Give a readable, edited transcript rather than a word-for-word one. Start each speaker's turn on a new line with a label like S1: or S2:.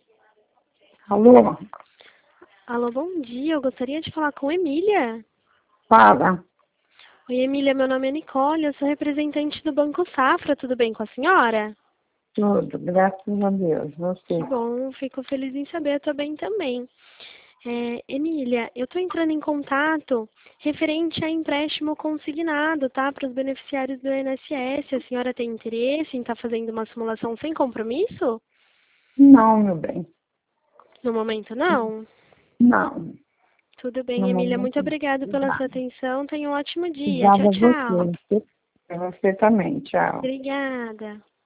S1: Alô?
S2: Alô, bom dia. Eu gostaria de falar com Emília.
S1: Fala.
S2: Oi, Emília. Meu nome é Nicole. Eu sou representante do Banco Safra. Tudo bem com a senhora?
S1: Tudo, graças a Deus.
S2: Que
S1: Você?
S2: bom. Fico feliz em saber. Eu tô bem também. Emília, eu estou entrando em contato referente a empréstimo consignado, tá? Para os beneficiários do INSS. A senhora tem interesse em estar fazendo uma simulação sem compromisso?
S1: Não, meu bem.
S2: No momento, não?
S1: Não.
S2: Tudo bem,
S1: No
S2: Emília. Muito
S1: momento, não.
S2: obrigada pela sua
S1: Obrigada.
S2: atenção. Tenha um ótimo dia. Tchau,
S1: Obrigada a
S2: tchau.
S1: você. Pra você também. Tchau.
S2: Obrigada.